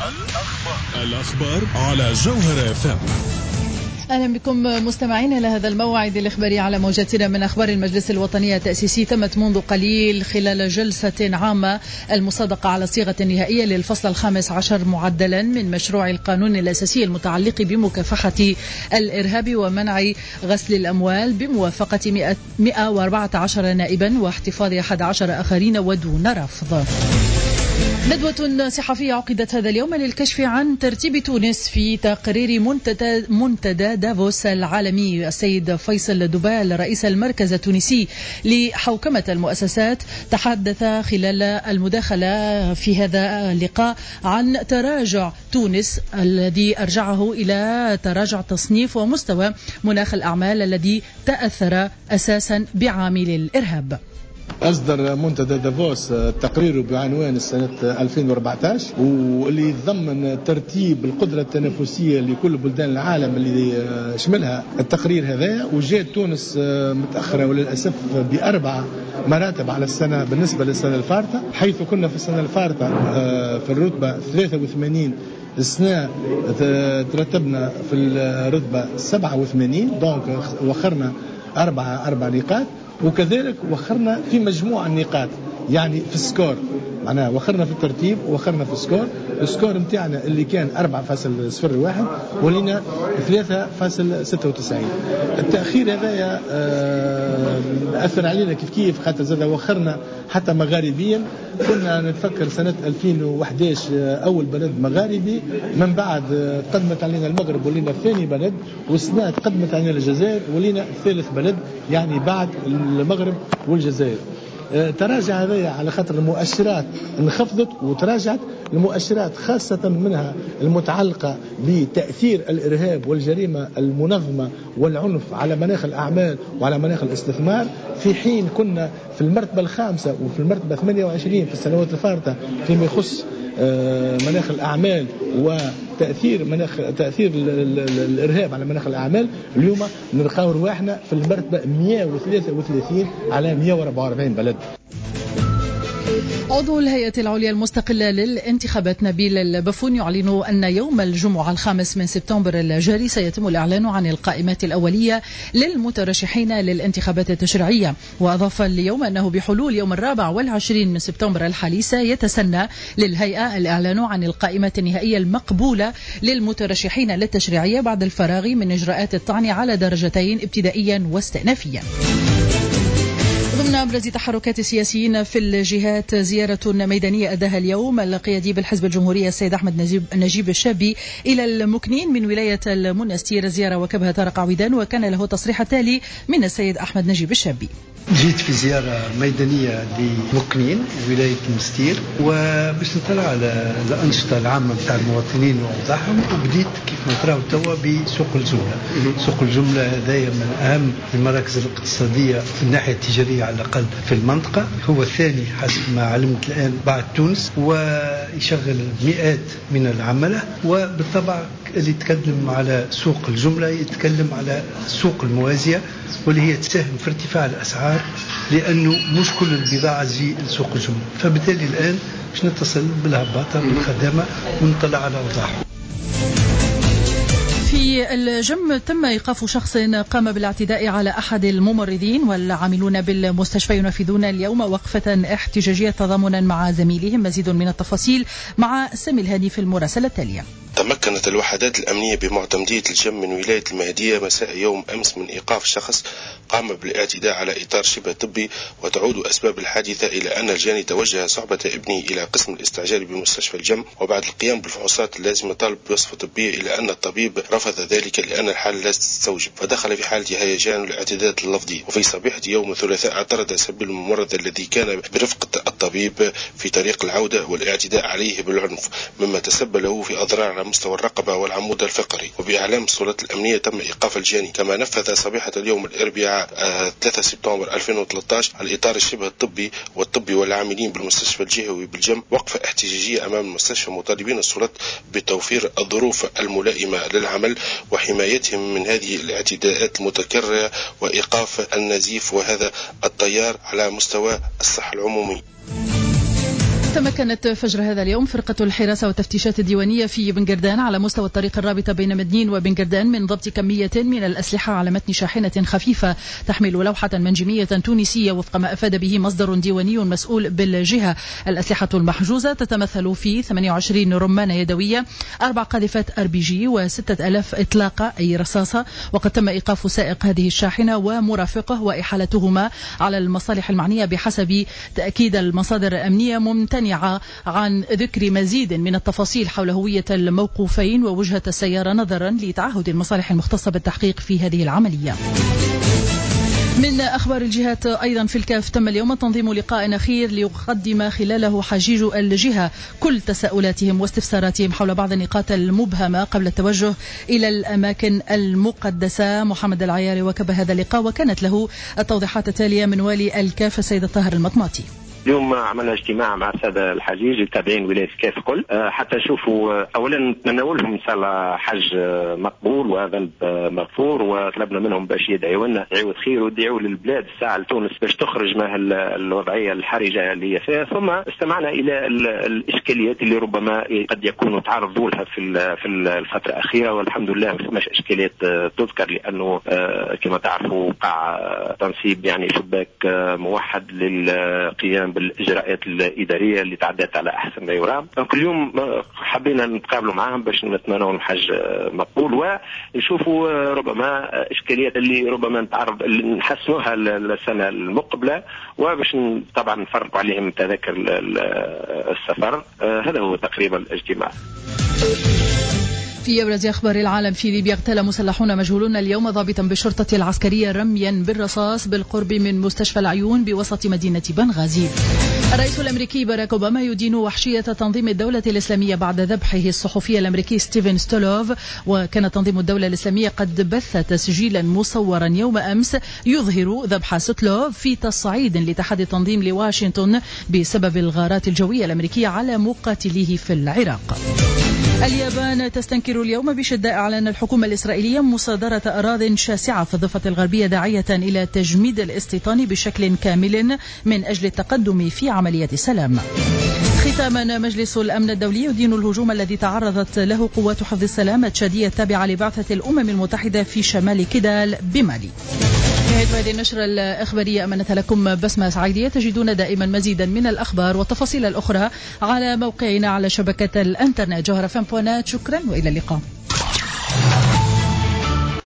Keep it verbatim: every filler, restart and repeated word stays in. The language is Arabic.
الأخبار على جوهر اف ام. أهلا بكم مستمعين إلى هذا الموعد الإخباري على موجاتنا من أخبار المجلس الوطني التأسيسي. تمت منذ قليل خلال جلسة عامة المصادقة على الصيغة النهائية للفصل الخامس عشر معدلا من مشروع القانون الأساسي المتعلق بمكافحة الإرهاب ومنع غسل الأموال بموافقة مئة وأربعة عشر نائبا واحتفاظ أحد عشر آخرين ودون رفض. ندوة صحفية عقدت هذا اليوم للكشف عن ترتيب تونس في تقرير منتدى, منتدى دافوس العالمي. السيد فيصل دبال رئيس المركز التونسي لحوكمة المؤسسات تحدث خلال المداخلة في هذا اللقاء عن تراجع تونس الذي أرجعه إلى تراجع تصنيف ومستوى مناخ الأعمال الذي تأثر أساسا بعامل الإرهاب. أصدر منتدى دافوس تقريره بعنوان السنة ألفين وأربعة عشر واللي يتضمن ترتيب القدرة التنافسية لكل بلدان العالم اللي شملها التقرير هذا. وجاءت تونس متأخرة وللأسف بأربع مراتب على السنة بالنسبة للسنة الفارطة، حيث كنا في السنة الفارطة في الرتبة ثلاثة وثمانين، السنة ترتبنا في الرتبة سبعة وثمانين، دونك وخرنا أربعة أربع نقاط. وكذلك وخرنا في مجموع النقاط، يعني في السكور، معناها وخرنا في الترتيب وخرنا في السكور. السكور متاعنا اللي كان أربعة فاصلة صفر واحد ولينا ثلاثة فاصلة ستة وتسعين. التأخير هذا أثر علينا كيف كيف، خاطر زاد وخرنا حتى مغاربيا. كنا نتفكر سنة ألفين وأحد عشر أول بلد مغاربي، من بعد قدمت علينا المغرب ولينا ثاني بلد، والسنة قدمت علينا الجزائر ولينا ثالث بلد، يعني بعد المغرب والجزائر. تراجع هذا على خاطر المؤشرات انخفضت وتراجعت المؤشرات، خاصة منها المتعلقة بتأثير الإرهاب والجريمة المنظمة والعنف على مناخ الأعمال وعلى مناخ الاستثمار. في حين كنا في المرتبة الخامسة وفي المرتبة ثمانية وعشرين في السنوات الفارطة فيما يخص مناخ الأعمال وتأثير مناخ تأثير الإرهاب على مناخ الأعمال، اليوم نلقاو رواحنا في المرتبة مئة وثلاثة وثلاثين على مئة وأربعة وأربعين بلد. عضو الهيئة العليا المستقلة للانتخابات نبيل البفون يعلن أن يوم الجمعة الخامس من سبتمبر الجاري سيتم الإعلان عن القائمات الأولية للمترشحين للانتخابات التشريعية. وأضاف اليوم أنه بحلول يوم الرابع والعشرين من سبتمبر الحالي سيتسنى للهيئة الإعلان عن القائمات النهائية المقبولة للمترشحين للتشريعية بعد الفراغ من إجراءات الطعن على درجتين ابتدائيا واستئنافيا. ضمن أبرز تحركات السياسيين في الجهات زيارة ميدانية أداها اليوم القيادي بالحزب الجمهوري السيد أحمد نجيب, نجيب الشابي إلى المكنين من ولاية المنستير، زيارة وكبها طارق عويدان، وكان له تصريح التالي من السيد أحمد نجيب الشابي. جيت في زيارة ميدانية لمكنين ولاية المنستير وباش نطلع على الأنشطة العامة بتاع المواطنين وأوضاعهم، وبديت كيف ما تراو توا بسوق الجملة. سوق الجملة هذايا من أهم المراكز الاقتصادية في الناحية التجارية على الأقل في المنطقة، هو الثاني حسب ما علمت الآن بعد تونس، ويشغل مئات من العملة. وبالطبع اللي يتكلم على سوق الجملة يتكلم على السوق الموازية واللي هي تساهم في ارتفاع الأسعار، لأنه مش كل البضاعة تجي لسوق الجملة. فبالتالي الآن باش نتصل بالهباطة بالخدامة ونطلع على أوضاعهم. في الجم تم إيقاف شخص قام بالاعتداء على أحد الممرضين والعاملون بالمستشفى ينفذون اليوم وقفة احتجاجية تضامنا مع زميلهم. مزيد من التفاصيل مع سامي الهاني في المراسلة التالية. تمكنت الوحدات الأمنية بمعتمدية الجم من ولاية المهدية مساء يوم أمس من إيقاف شخص قام بالاعتداء على إطار شبه طبي، وتعود أسباب الحادثة إلى أن الجاني توجه صحبة ابنه إلى قسم الاستعجال بمستشفى الجم، وبعد القيام بالفحوصات اللازمة طالب بوصفة طبية، إلى أن الطبيب رفض ذلك لأن الحالة لا تستوجب، فدخل في حالة هيجان والاعتداءات اللفظية. وفي صبيحة يوم الثلاثاء اعترض سبيل الممرض الذي كان برفقة الطبيب في طريق العودة والاعتداء عليه بالعنف، مما تسبب له في أضرار على مستوى الرقبة والعمود الفقري. وبإعلام السلطات الأمنية تم إيقاف الجاني. كما نفذ صبيحة اليوم الأربعاء ثلاثة سبتمبر ألفين وثلاثة عشر على الإطار الشبه الطبي والطبي والعاملين بالمستشفى الجهوي بالجم وقفة احتجاجية أمام المستشفى، مطالبين السلطات بتوفير الظروف الملائمة للعمل وحمايتهم من هذه الاعتداءات المتكررة وإيقاف النزيف وهذا التيار على مستوى الصحة العمومي. تمكنت فجر هذا اليوم فرقة الحراسة والتفتيشات الديوانية في بن قردان على مستوى الطريق الرابطة بين مدنين وبن قردان من ضبط كمية من الأسلحة على متن شاحنة خفيفة تحمل لوحة منجمية تونسية وفق ما أفاد به مصدر ديواني مسؤول بالجهة. الأسلحة المحجوزة تتمثل في ثمانية وعشرين رمانة يدوية، أربع قاذفات أر بي جي وستة ألاف إطلاقة أي رصاصة. وقد تم إيقاف سائق هذه الشاحنة ومرافقه وإحالتهما على المصالح المعنية بحسب تأكيد المصادر الأمنية، ممتنعة عن ذكر مزيد من التفاصيل حول هوية الموقوفين ووجهة السيارة نظرا لتعهد المصالح المختصة بالتحقيق في هذه العملية. من أخبار الجهات أيضا في الكاف، تم اليوم تنظيم لقاء أخير ليقدم خلاله حجيج الجهة كل تساؤلاتهم واستفساراتهم حول بعض النقاط المبهمة قبل التوجه إلى الأماكن المقدسة. محمد العياري وكب هذا اللقاء وكانت له التوضيحات التالية من والي الكاف السيد الطاهر المطماطي. اليوم عملنا اجتماع مع السادة الحجيج التابعين ولاية الكاف الكل حتى نشوفوا أولا نتمنوا لهم إن شاء الله حج مقبول وذنب مغفور، وطلبنا منهم باش يدعوا لنا يعود خير ويدعوا للبلاد الساعة لتونس باش تخرج من الوضعية الحرجة اللي هي فيها. ثم استمعنا إلى الإشكاليات اللي ربما قد يكونوا تعرضوا لها في في الفترة الأخيرة، والحمد لله ما فماش إشكاليات تذكر، لأنه كما تعرفوا وقع تنصيب يعني شباك موحد للقيام بالإجراءات الإدارية اللي تعدت على أحسن ما يرام. كل يوم حبينا نتقابلوا معهم باش نتمنوا الحج مقبول ونشوفوا ربما إشكاليات اللي ربما نتعرض اللي نحسنوها السنة المقبلة، وباش طبعا نفرقوا عليهم تذاكر السفر. هذا هو تقريبا الاجتماع. في أبرز أخبار العالم، في ليبيا اغتال مسلحون مجهولون اليوم ضابطا بالشرطة العسكرية رميا بالرصاص بالقرب من مستشفى العيون بوسط مدينة بنغازي. الرئيس الأمريكي باراك أوباما يدين وحشية تنظيم الدولة الإسلامية بعد ذبحه الصحفي الأمريكي ستيفن ستولوف. وكان تنظيم الدولة الإسلامية قد بث تسجيلا مصورا يوم أمس يظهر ذبح ستولوف في تصعيد لاتحاد التنظيم لواشنطن بسبب الغارات الجوية الأمريكية على مقاتليه في العراق. اليابان تستنكر اليوم بشدة إعلان الحكومة الإسرائيلية مصادرة أراضٍ شاسعة في الضفة الغربية، داعية إلى تجميد الاستيطان بشكل كامل من أجل التقدم في عملية سلام. ختاما، مجلس الأمن الدولي يدين الهجوم الذي تعرضت له قوات حفظ السلام التشادية التابعة لبعثة الأمم المتحدة في شمال كيدال بمالي. نهاية هذه النشرة الإخبارية أمنتها لكم بسمة سعيدية. تجدون دائما مزيدا من الأخبار والتفاصيل الأخرى على موقعنا على شبكة الإنترنت جوهر فم بوينت. شكرا وإلى اللقاء.